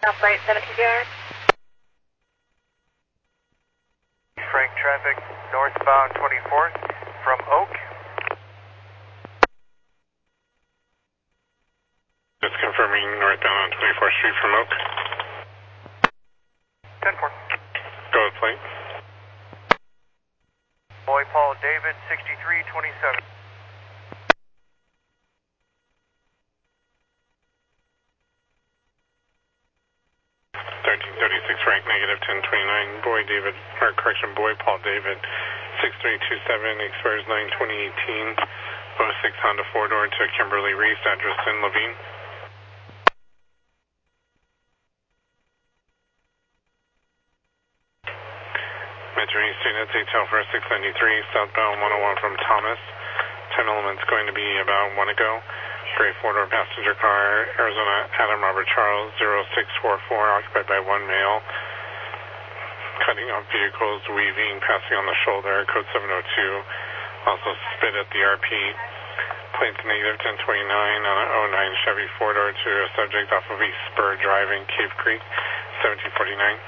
Southlight 17 PR. Frank traffic northbound 24th from Oak. Just confirming northbound on 24th Street from Oak. 10-4. Go with plate. Boy Paul David 6327. 1336 Frank, negative 1029. Boy David, or correction, Boy Paul David 6327, expires 9/2018. 06 Honda 4-door to Kimberly Reese, address in Levine. Metro East units, ATL for 693, southbound 101 from Thomas. 10 elements going to be about 1 ago. Gray 4-door passenger car, Arizona Adam Robert Charles, 0644, occupied by 1 male. Cutting off vehicles, weaving, passing on the shoulder, code 702. Also spit at the RP. Plates negative 1029 on an 09 Chevy 4-door to a subject off of East Spur Drive in Cave Creek, 1749.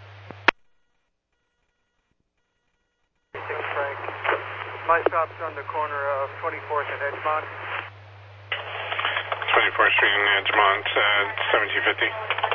Frank. My stop's on the corner of 24th and Edgemont. 24th Street in Edgemont, 1750.